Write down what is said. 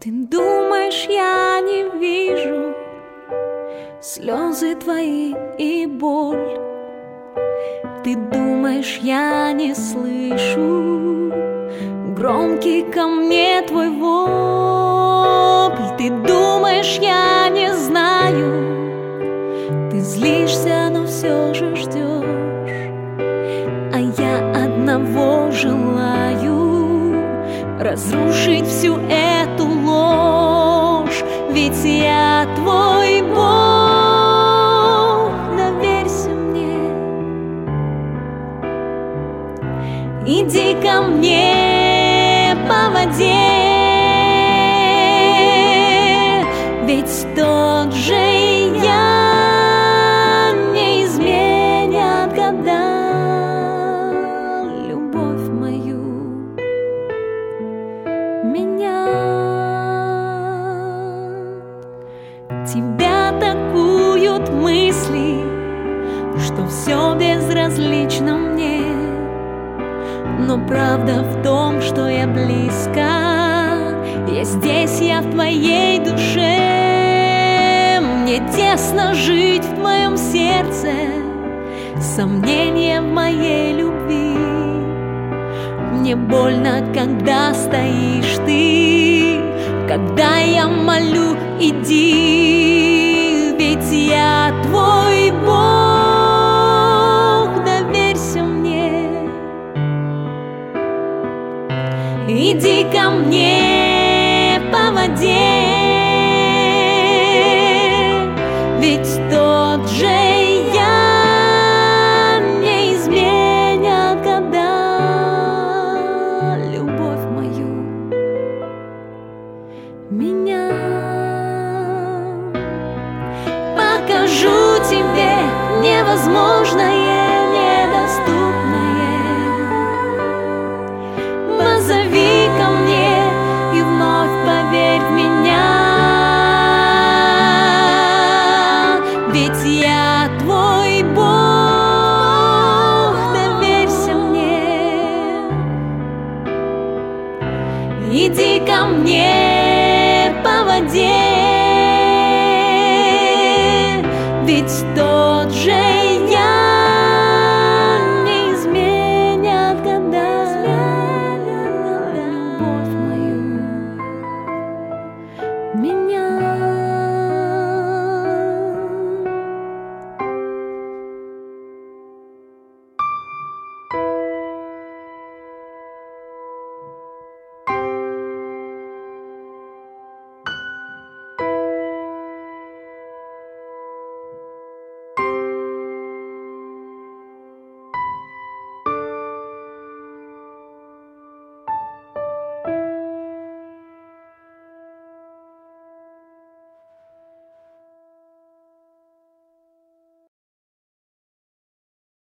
Ты думаешь, я не вижу слезы твои и боль? Ты думаешь, я не слышу громкий ко мне твой вопль? Ты думаешь, я не знаю, ты злишься, но все же ждешь. А я одного желаю — разрушить всю эту ложь. Ведь я твой Бог, доверься мне. Иди ко мне по воде, ведь тот же я не изменят года. Любовь мою меня. Тебя атакуют мысли, что все безразлично мне. Но правда в том, что я близко. Я здесь, я в твоей душе. Мне тесно жить в твоем сердце, сомнения в моей любви. Мне больно, когда стоишь ты, когда я молю, иди. Ведь я твой Бог, доверься мне. Иди ко мне по воде, ведь тот же я не изменят года. Любовь мою меня. Покажу тебе невозможное, недоступное. Позови ко мне и вновь поверь в меня. Ведь я твой Бог, доверься мне. Иди ко мне по воде, ведь